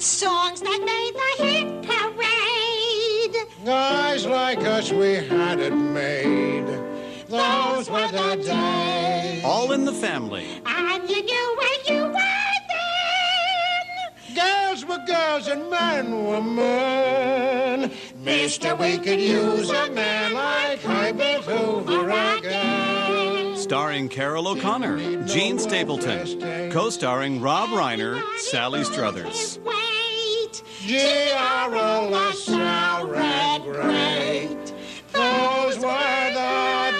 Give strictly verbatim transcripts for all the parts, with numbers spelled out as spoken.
Songs that made the hit parade. Guys like us, we had it made. Those were the days. All in the Family. And you knew where you were then. Girls were girls and men were men. Mister, we could use a man like Herbert Hoover again. Starring Carol O'Connor, Gene Stapleton. Co-starring Rob Reiner, Sally Struthers. Wait. G R O LaSalle read great. Those were the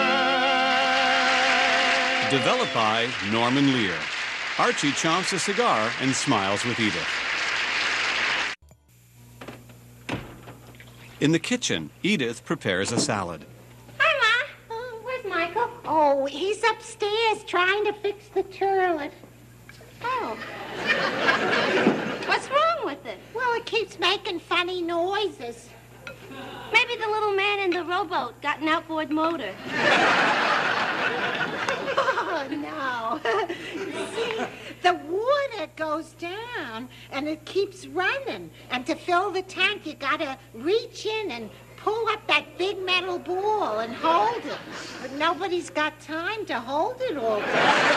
days. Developed by Norman Lear. Archie chomps a cigar and smiles with Edith. In the kitchen, Edith prepares a salad. Hi, Ma. Oh, where's Michael? Oh, he's upstairs trying to fix the toilet. Oh. What's wrong with it? Well, it keeps making funny noises. Maybe the little man in the rowboat got an outboard motor. Oh, no. See, the water goes down and it keeps running. And to fill the tank, you gotta reach in and pull up that big metal ball and hold it. But nobody's got time to hold it all day.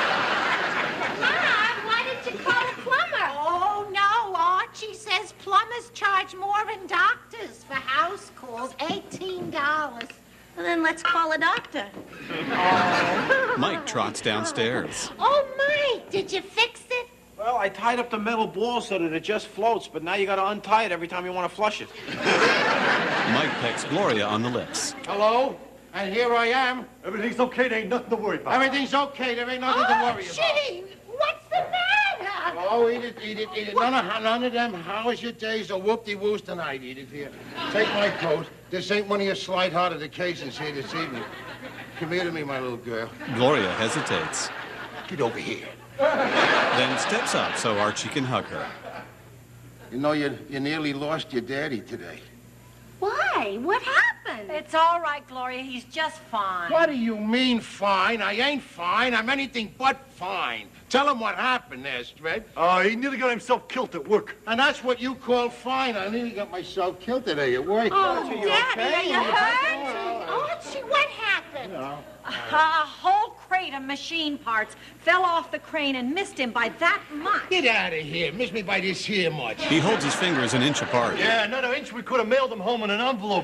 Mom, why did you call a plumber? Oh, no. Archie says plumbers charge more than doctors for house calls. eighteen dollars. Well, then let's call a doctor. Mike trots downstairs. Oh, Mike, did you fix it? Well, I tied up the metal ball so that it just floats, but now you gotta untie it every time you want to flush it. Mike pecks Gloria on the lips. Hello? And here I am. Everything's okay. There ain't nothing to worry about. Everything's okay. There ain't nothing to Oh, worry about. Chitty, what's the matter? Oh, eat it, eat it, eat it. None of, none of them how's your days or whoop-de-woos tonight, Edith. Here, take my coat. This ain't one of your slight-hearted occasions here this evening. Come here to me, my little girl. Gloria hesitates. Get over here. Then steps up so Archie can hug her. You know, you, you nearly lost your daddy today. Why? What happened? It's all right, Gloria. He's just fine. What do you mean, fine? I ain't fine. I'm anything but fine. Tell him what happened there, Stred. Uh, he nearly got himself killed at work. And that's what you call fine. I nearly got myself killed today at work. Oh, Archie, Daddy, okay? are you hurt? Archie, what happened? You know. A whole crate of machine parts fell off the crane and missed him by that much. Get out of here. Miss me by this here much. He holds his fingers an inch apart. Yeah, another inch, we could have mailed him home in an envelope.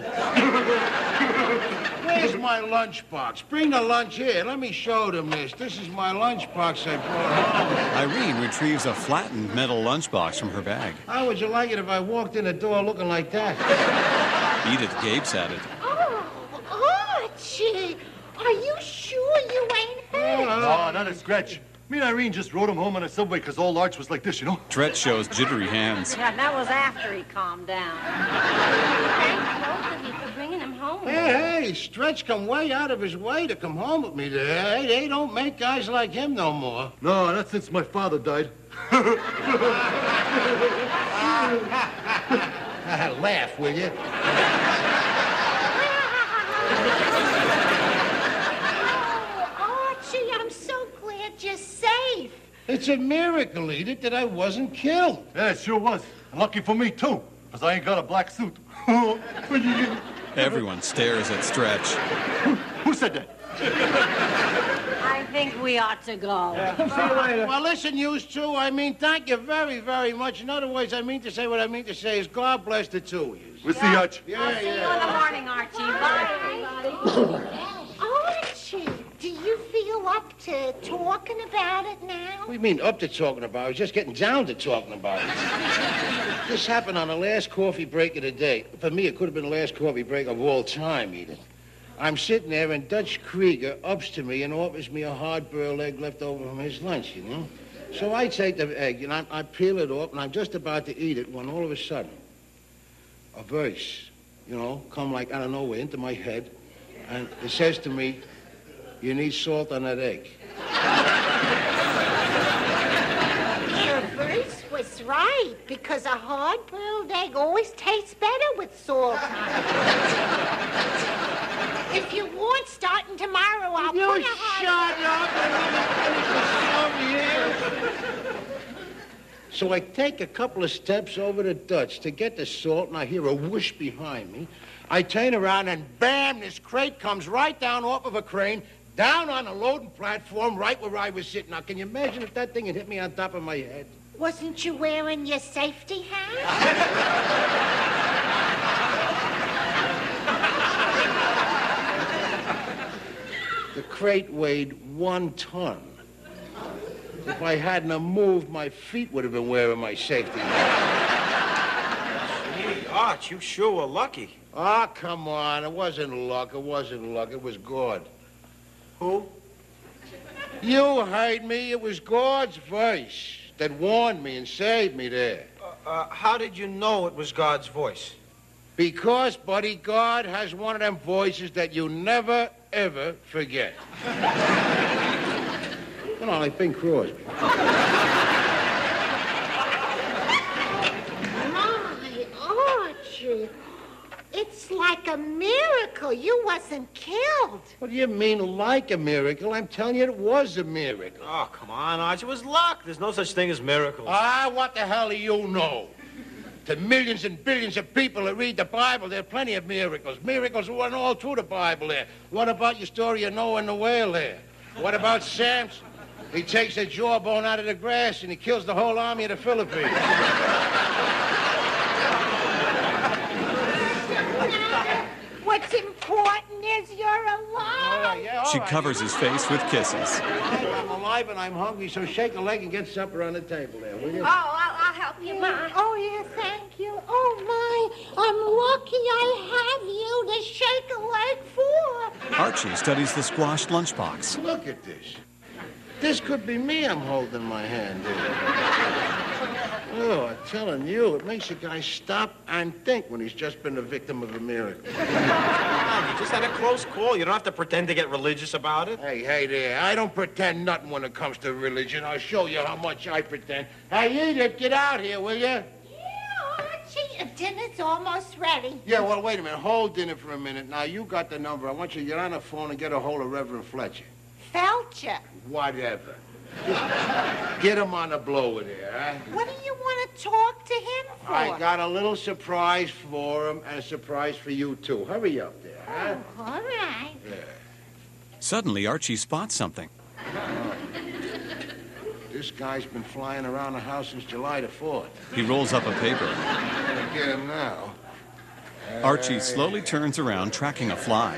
Where's my lunchbox? Bring the lunch here. Let me show them this. This is my lunchbox I brought home. Irene retrieves a flattened metal lunchbox from her bag. How would you like it if I walked in the door looking like that? Edith gapes at it. Oh, Archie, are you sure you ain't hurt? Oh, not a scratch. Me and Irene just rode him home on a subway because old Arch was like this, you know? Tret shows jittery hands. Yeah, that was after he calmed down. Thank both of you for bringing him home. Hey, hey, Stretch come way out of his way to come home with me there. Hey, they don't make guys like him no more. No, not since my father died. Laugh, will you? Oh, Archie, I'm so glad you're safe. It's a miracle, Edith, that I wasn't killed. Yeah, it sure was. And lucky for me, too, because I ain't got a black suit. Everyone stares at Stretch. Who said that? I think we ought to go. See you later. Well, listen, yous two. I mean, thank you very, very much. In other words, I mean to say what I mean to say is God bless the two of you. We'll see you, Arch. Yeah, I'll see you yeah. in the morning, Archie. Bye, everybody. Archie, do you feel up to talking about it now? What do you mean up to talking about it? I was just getting down to talking about it. This happened on the last coffee break of the day. For me, it could have been the last coffee break of all time, Edith. I'm sitting there, and Dutch Krieger ups to me and offers me a hard-boiled egg left over from his lunch, you know? So I take the egg, and I, I peel it off, and I'm just about to eat it when all of a sudden, a verse, you know, come like out of nowhere into my head, and it says to me, you need salt on that egg. The verse was right, because a hard-boiled egg always tastes better with salt on it. If you want, starting tomorrow, I'll You put a hard... shut up and let me finish the story here. So I take a couple of steps over to Dutch to get the salt, and I hear a whoosh behind me. I turn around, and bam, this crate comes right down off of a crane, down on a loading platform right where I was sitting. Now, can you imagine if that thing had hit me on top of my head? Wasn't you wearing your safety hat? The crate weighed one ton. If I hadn't have moved, my feet would have been wearing my safety hat. Gee, Arch, you sure were lucky. Ah, oh, come on. It wasn't luck. It wasn't luck. It was God. Who? You heard me. It was God's voice that warned me and saved me there. Uh, uh, how did you know it was God's voice? Because, buddy, God has one of them voices that you never, ever forget. You know, like Bing Crosby. My Archie, it's like a miracle you wasn't killed. What do you mean, like a miracle? I'm telling you, it was a miracle. Oh, come on, Arch. It was luck. There's no such thing as miracles. Ah, what the hell do you know? To millions and billions of people that read the Bible, there are plenty of miracles. Miracles run all through the Bible there. What about your story of Noah and the whale there? What about Samson? He takes a jawbone out of the grass and he kills the whole army of the Philippines. What's important is you're alive. Oh, yeah, all She right. covers his face with kisses. I'm alive and I'm hungry, so shake a leg and get supper on the table there, will you? Oh, I'll, I'll help you, Ma. Oh, yeah, thank you. Oh, my, I'm lucky I have you to shake a leg for. Archie studies the squashed lunchbox. Look at this. This could be me I'm holding in my hand here. Oh, I'm telling you, it makes a guy stop and think when he's just been the victim of a miracle. Come on, you just had a close call. You don't have to pretend to get religious about it. Hey, hey there, I don't pretend nothing when it comes to religion. I'll show you how much I pretend. Hey, Edith, get out here, will you? Yeah, Archie, dinner's almost ready. Yeah, well, wait a minute. Hold dinner for a minute. Now, you got the number. I want you to get on the phone and get a hold of Reverend Fletcher. Felcher. Whatever. Just get him on the blower there, huh? What do you want to talk to him for? I got a little surprise for him and a surprise for you, too. Hurry up there, huh? Oh, all right. Yeah. Suddenly, Archie spots something. This guy's been flying around the house since July the fourth. He rolls up a paper. I'm gonna get him now. Archie slowly turns around, tracking a fly.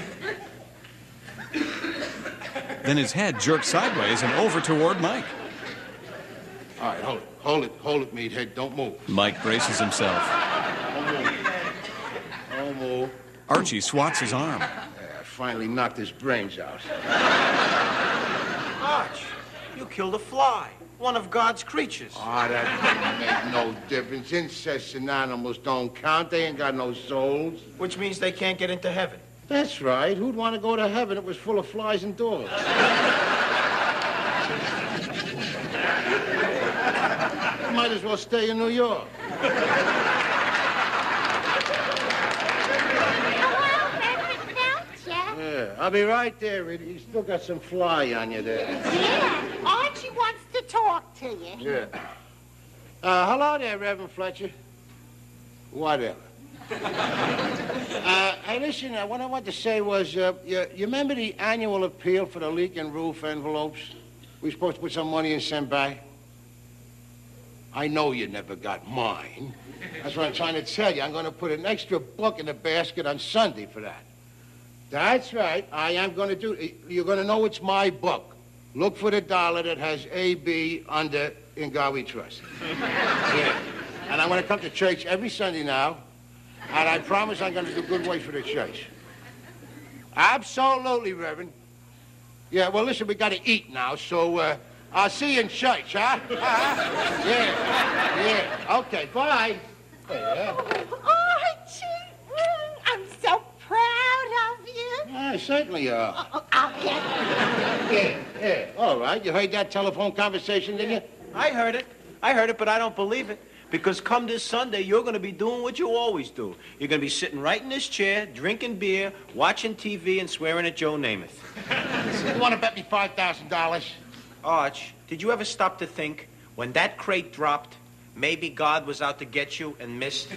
Then his head jerks sideways and over toward Mike. All right, hold it. Hold it. Hold it, meathead. Don't move. Mike braces himself. Don't move. Don't move. Archie swats his arm. Yeah, I finally knocked his brains out. Arch, you killed a fly. One of God's creatures. Ah, that doesn't make no difference. Insects and animals don't count. They ain't got no souls. Which means they can't get into heaven. That's right. Who'd want to go to heaven? It was full of flies and dogs. Might as well stay in New York. Hello, Reverend Felcher. Yeah, I'll be right there, Edie. You still got some fly on you there. Yeah, Archie wants to talk to you. Yeah. Uh, hello there, Reverend Fletcher. Whatever. uh, hey, listen, uh, what I wanted to say was, uh, you, you remember the annual appeal for the leaking roof envelopes? We were supposed to put some money and send back? I know you never got mine. That's what I'm trying to tell you. I'm going to put an extra book in the basket on Sunday for that. That's right. I am going to do it. You're going to know it's my book. Look for the dollar that has A B under In God We Trust. Yeah. And I'm going to come to church every Sunday now. And I promise I'm going to do good work for the church. Absolutely, Reverend. Yeah, well, listen, we got to eat now, so uh, I'll see you in church, huh? Uh-huh. Yeah, yeah. Okay, bye. Yeah. Archie, mm, I'm so proud of you. I certainly are. Oh, I'll get Yeah, yeah. All right, you heard that telephone conversation, didn't you? I heard it. I heard it, but I don't believe it. Because come this Sunday, you're going to be doing what you always do. You're going to be sitting right in this chair, drinking beer, watching T V, and swearing at Joe Namath. You want to bet me five thousand dollars? Arch, did you ever stop to think When that crate dropped, maybe God was out to get you and missed.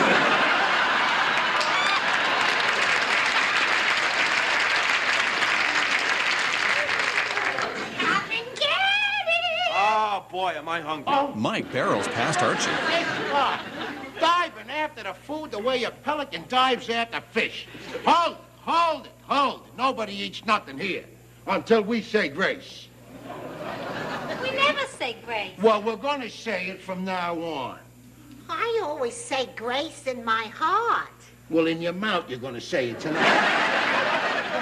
Oh, boy, am I hungry. Oh. Mike barrels past Archie. Look, diving after the food the way a pelican dives after fish. Hold it, hold it, hold it. Nobody eats nothing here until we say grace. We never say grace. Well, we're going to say it from now on. I always say grace in my heart. Well, in your mouth, you're going to say it tonight.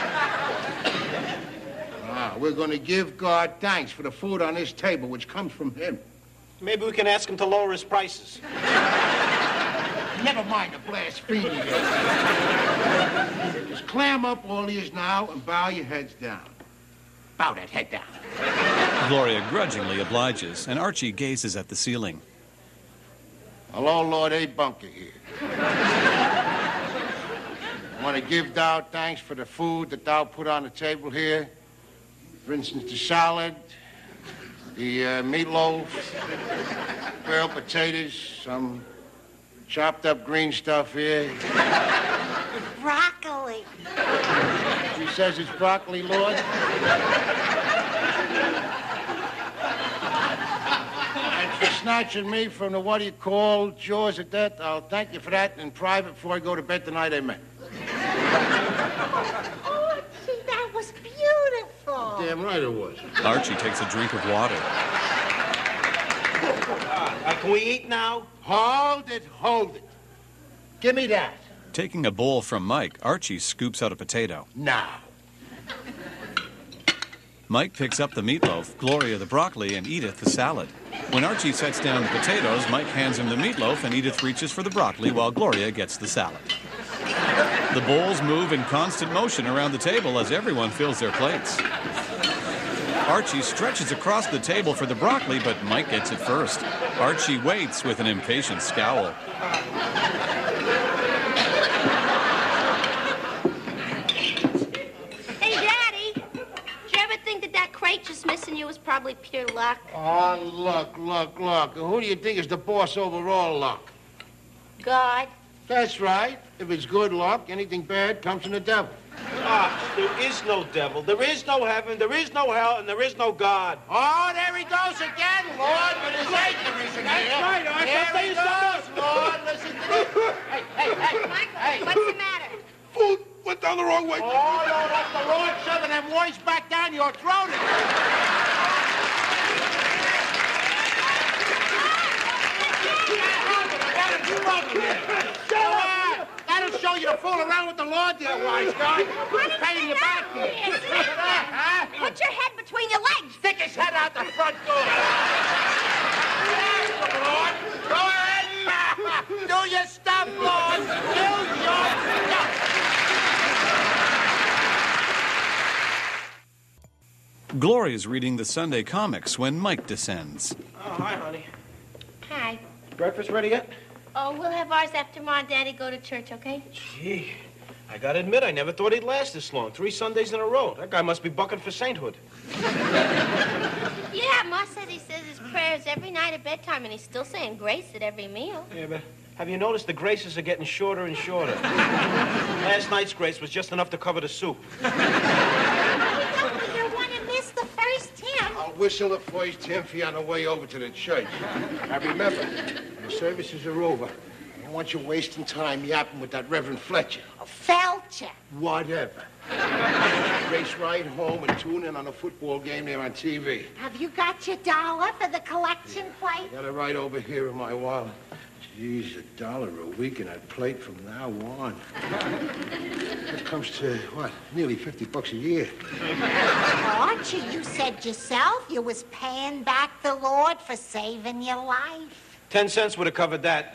Ah, we're going to give God thanks for the food on this table, which comes from him. Maybe we can ask him to lower his prices. Never mind the blasphemy. Just clam up all ears now and bow your heads down. Bow that head down. Gloria grudgingly obliges, and Archie gazes at the ceiling. Hello, Lord A. Bunker here. I want to give thou thanks for the food that thou put on the table here. For instance, the salad, the uh, meatloaf, grilled potatoes, some chopped up green stuff here. Broccoli. She says it's broccoli, Lord. And for snatching me from the what do you call jaws of death, I'll thank you for that in private before I go to bed tonight, amen. Oh, gee, that was beautiful. Damn right it was. Archie takes a drink of water. Uh, can we eat now? Hold it, hold it. Give me that. Taking a bowl from Mike, Archie scoops out a potato. Now. Mike picks up the meatloaf, Gloria the broccoli, and Edith the salad. When Archie sets down the potatoes, Mike hands him the meatloaf, and Edith reaches for the broccoli while Gloria gets the salad. The bowls move in constant motion around the table as everyone fills their plates. Archie stretches across the table for the broccoli, but Mike gets it first. Archie waits with an impatient scowl. Hey, Daddy, did you ever think that that crate just missing you was probably pure luck? Oh, look, look, look. Who do you think is the boss over all luck? God. That's right. If it's good luck, anything bad comes from the devil. Ah, there is no devil, there is no heaven, there is no hell, and there is no God. Oh, there he goes again, Lord, with his atheism That's here. right, Arthur. There Say he something. goes, Lord. Listen to this. Hey, hey, hey. Michael, Hey. what's the matter? Food went down the wrong way. Oh, no, that's the Lord shoving them words back down your throat. That'll show you to fool around with the Lord there, wise guy. Paying you back here. Huh? Put your head between your legs. Stick his head out the front door. Lord, go ahead. Do your stuff, Lord. Do your stuff. Gloria's reading the Sunday comics when Mike descends. Oh, hi, honey. Hi. Breakfast ready yet? Oh, we'll have ours after Mom and Daddy go to church, okay? Gee, I gotta admit, I never thought he'd last this long. Three Sundays in a row. That guy must be bucking for sainthood. Yeah, Ma says he says his prayers every night at bedtime, and he's still saying grace at every meal. Yeah, but have you noticed the graces are getting shorter and shorter? Last night's grace was just enough to cover the soup. You don't want to miss the first hymn. I'll whistle the first hymn for you on the way over to the church. Now, remember, the services are over. I don't want you wasting time yapping with that Reverend Fletcher. Felcher. Whatever. Race right home and tune in on a football game there on T V. Have you got your dollar for the collection plate? Got it right over here in my wallet. Jeez, a dollar a week in that plate from now on. That comes to, what, nearly fifty bucks a year. Archie, you said yourself you was paying back the Lord for saving your life. Ten cents would have covered that.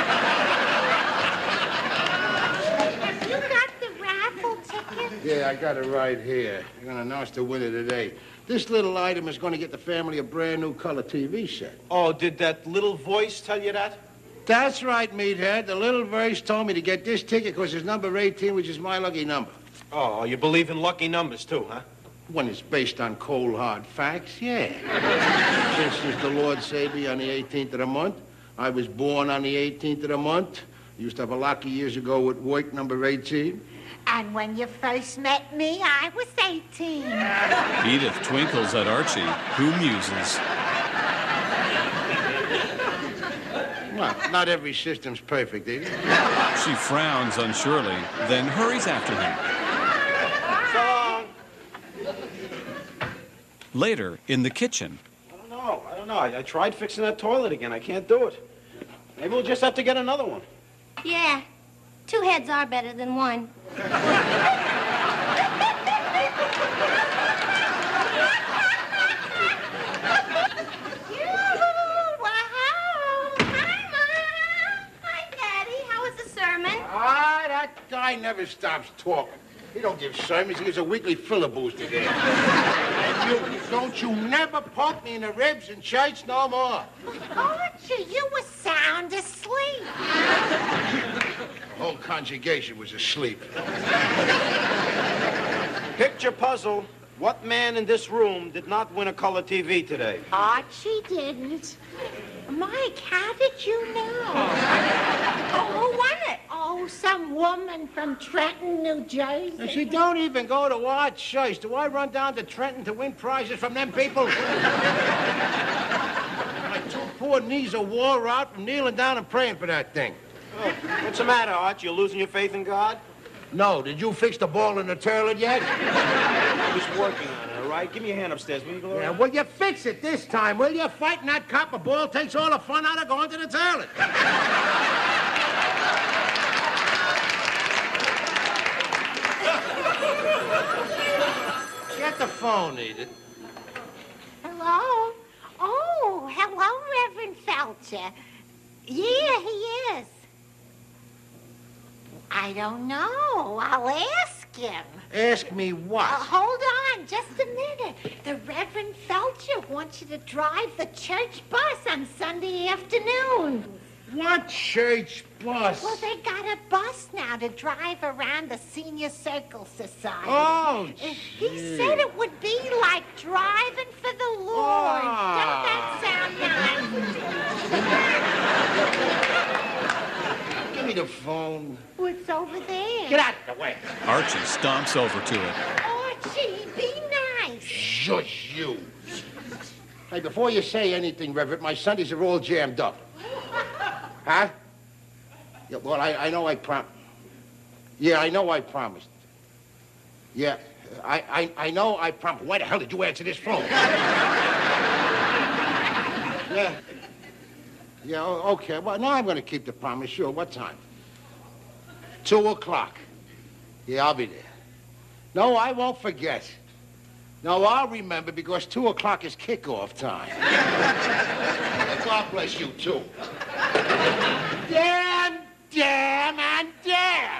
Have you got the raffle ticket? Yeah, I got it right here. You're going to announce the winner today. This little item is going to get the family a brand new color T V set. Oh, did that little voice tell you that? That's right, meathead. The little verse told me to get this ticket because it's number eighteen, which is my lucky number. Oh, you believe in lucky numbers, too, huh? When it's based on cold, hard facts, yeah. For instance, the Lord saved me on the eighteenth of the month. I was born on the eighteenth of the month. Used to have a lucky years ago with work number eighteen. And when you first met me, I was eighteen. Edith twinkles at Archie, who muses. Well, not every system's perfect, Edith. She frowns unsurely, then hurries after him. So long. Later, in the kitchen, I don't know. I don't know. I, I tried fixing that toilet again. I can't do it. Maybe we'll just have to get another one. Yeah, two heads are better than one. Ah, that guy never stops talking. He don't give sermons. He gives a weekly filibuster there. And you, don't you never poke me in the ribs in church no more. Archie, you were sound asleep. The whole congregation was asleep. Picture puzzle. What man in this room did not win a color T V today? Archie didn't. Mike, how did you know? Oh, who won it? Oh, some woman from Trenton, New Jersey. And she don't even go to our church. Do I run down to Trenton to win prizes from them people? My two poor knees are wore out from kneeling down and praying for that thing. Oh, what's the matter, Arch? You losing your faith in God? No, did you fix the ball in the toilet yet? I was working on it, all right? Give me your hand upstairs, will you, Gloria? Yeah, will you fix it this time, will you? Fighting that copper ball takes all the fun out of going to the toilet. Get the phone, Edith. Hello? Oh, hello, Reverend Felcher. Yeah, he is. I don't know. I'll ask him. Ask me what? Uh, hold on, just a minute. The Reverend Felcher wants you to drive the church bus on Sunday afternoon. What church bus? Well, they got a bus now to drive around the Senior Circle Society. Oh, Uh, He gee. said it would be like driving for the Lord. Ah. Don't that sound nice? Give me the phone. What's over there? Get out of the way. Archie stomps over to it. Archie, be nice. Shush you. Hey, before you say anything, Reverend, my Sundays are all jammed up. Huh? Yeah, well, I, I know I prom... Yeah, I know I promised. Yeah, I, I, I know I promised. Why the hell did you answer this phone? Yeah. Yeah, o- okay. Well, now I'm going to keep the promise. Sure. What time? Two o'clock. Yeah, I'll be there. No, I won't forget. No, I'll remember because two o'clock is kickoff time. God bless you, too. Damn, damn, and damn.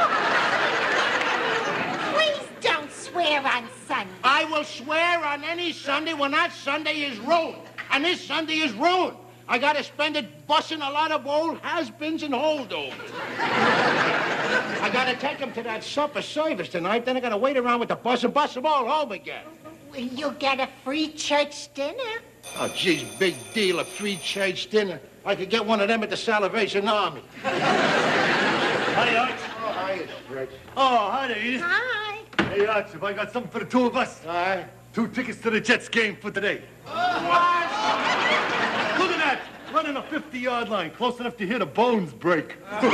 Please don't swear on Sunday. I will swear on any Sunday when that Sunday is ruined. And this Sunday is ruined. I got to spend it bussing a lot of old has-beens and holdovers. I got to take them to that supper service tonight. Then I got to wait around with the bus and bus them all home again. You'll get a free church dinner. Oh, geez, big deal, a free church dinner. I could get one of them at the Salvation Army. Hi, Arch. Oh, hi, Fred. Oh, hi there, Edith. Hi. Hey, Arch, have I got something for the two of us? All right. Two tickets to the Jets game for today. Look at that! Running a fifty-yard line, close enough to hear the bones break.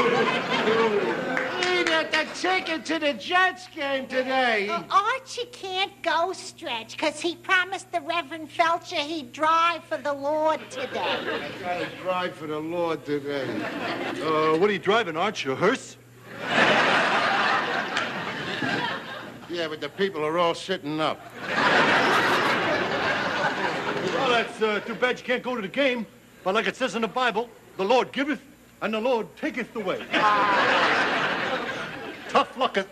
Edith, the ticket to the Jets game today. Uh, Archie can't go, Stretch, because he promised the Reverend Felcher he'd drive for the Lord today. I gotta drive for the Lord today. Uh, what are you driving, Arch? A hearse? Yeah, but the people are all sitting up. Well, that's uh, too bad you can't go to the game. But like it says in the Bible, the Lord giveth and the Lord taketh away. Tough lucketh.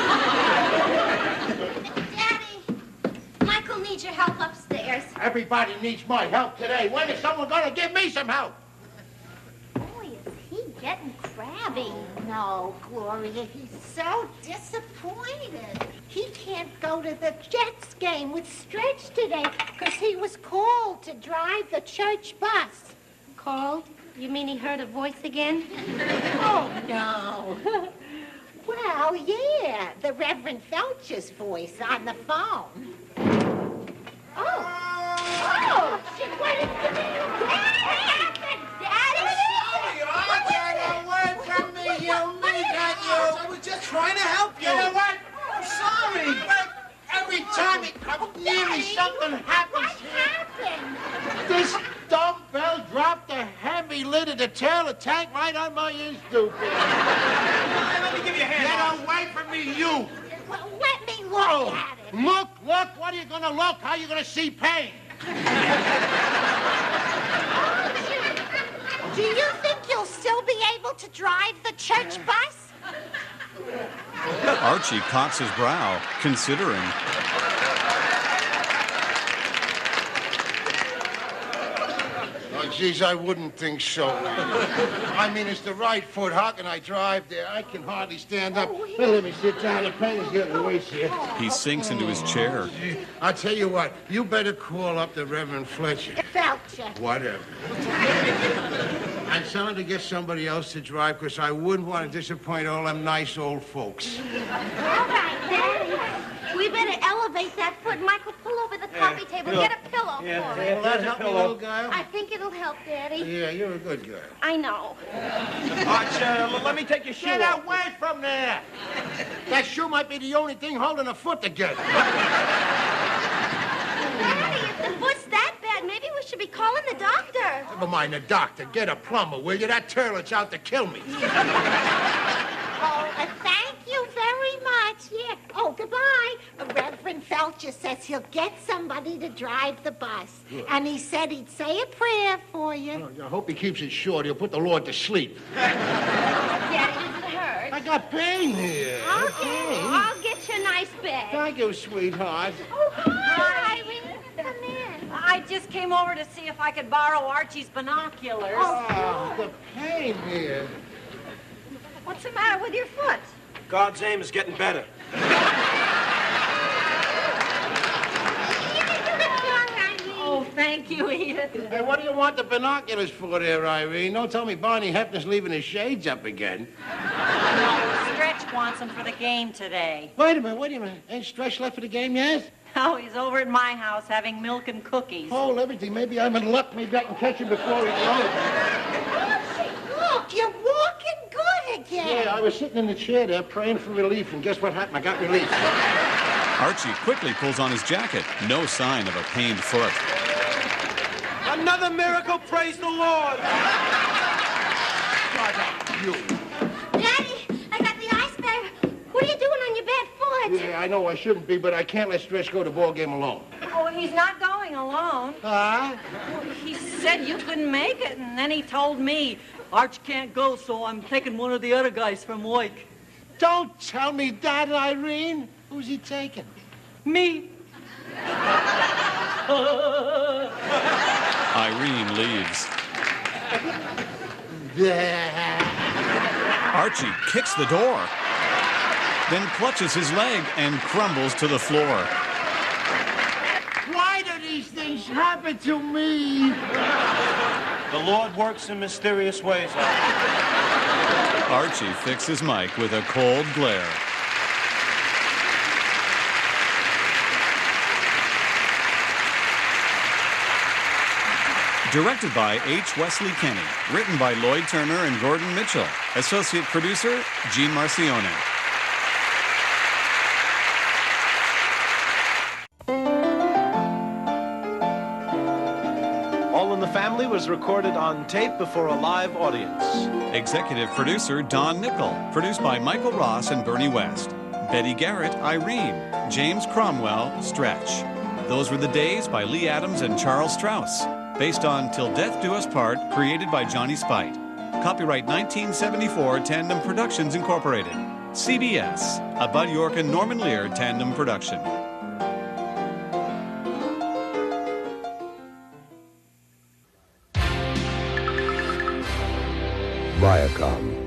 Daddy, Michael needs your help upstairs. Everybody needs my help today. When is someone gonna give me some help? Boy, is he getting crabby. Bobby. No, Gloria, he's so disappointed. He can't go to the Jets game with Stretch today because he was called to drive the church bus. Called? You mean he heard a voice again? Oh, no. Well, yeah, the Reverend Felcher's voice on the phone. Oh. Oh, she went into the... What happened, Daddy? Get away from me, you idiot, you! I was just trying to help you. You know what? I'm sorry. But every time it comes near me, something happens. What happened? This dumbbell dropped the heavy lid of the trailer tank right on my ear, stupid. Let me give you a hand. Get away from me, you! Well, let me look Oh, at it. look, look. What are you going to look? How are you going to see pain? Do you think you'll still be able to drive the church bus? Archie cocks his brow, considering. Oh, geez, I wouldn't think so. I mean, it's the right foot. How can I drive there? I can hardly stand up. Well, let me sit down. The pain is getting worse here. He sinks into his chair. I'll tell you what. You better call up the Reverend Fletcher. Felcher. Whatever. And tell him to get somebody else to drive, because I wouldn't want to disappoint all them nice old folks. All right, Daddy. We better elevate that foot. Michael, pull over the coffee table. Get a pillow Yeah, for yeah. it. Will that help me, little guy? I think it'll help, Daddy. Yeah, you're a good girl. I know. Arch, uh, let me take your shoe Get off. away from there! That shoe might be the only thing holding a foot together. Daddy, if the foot's that bad, maybe we should be calling the doctor. Never mind the doctor. Get a plumber, will you? That toilet's out to kill me. Oh, uh, thank you very much. Yeah. Oh, goodbye. Uh, Reverend Felcher says he'll get somebody to drive the bus. And he said he'd say a prayer for you. I hope he keeps it short. He'll put the Lord to sleep. Daddy, does it hurt? I got pain here. Okay. I'll get you a nice bed. Thank you, sweetheart. Oh, hi, Irene. Come in. I just came over to see if I could borrow Archie's binoculars. Oh, the pain here. What's the matter with your foot? God's aim is getting better. Oh, thank you, Edith. Hey, what do you want the binoculars for there, Irene? Don't tell me Barney Hefner's leaving his shades up again. No, Stretch wants them for the game today. Wait a minute, wait a minute. Ain't Stretch left for the game yet? Oh, he's over at my house having milk and cookies. Hold everything. Maybe I'm in luck. Maybe I can catch him before he goes. Look, you're walking good again. Yeah, I was sitting in the chair there praying for relief, and guess what happened? I got relief. Archie quickly pulls on his jacket. No sign of a pained foot. Another miracle, praise the Lord. You. Daddy, I got the ice bag. What are you doing on your bad foot? Yeah, I know I shouldn't be, but I can't let Stretch go to the ball game alone. Oh, he's not going alone. Huh? He said you couldn't make it, and then he told me, Arch can't go, so I'm taking one of the other guys from Wake. Don't tell me that, Irene. Who's he taking? Me. Irene leaves. Archie kicks the door, then clutches his leg and crumbles to the floor. Why do these things happen to me? The Lord works in mysterious ways. Archie fixes Mike with a cold glare. Directed by H. Wesley Kenny. Written by Lloyd Turner and Gordon Mitchell. Associate producer, Gene Marcione. All in the Family was recorded on tape before a live audience. Executive producer, Don Nickel. Produced by Michael Ross and Bernie West. Betty Garrett, Irene. James Cromwell, Stretch. Those Were the Days by Lee Adams and Charles Strauss. Based on Till Death Do Us Part, created by Johnny Spite. Copyright nineteen seventy-four, Tandem Productions, Incorporated. C B S, a Bud York and Norman Lear tandem production. Viacom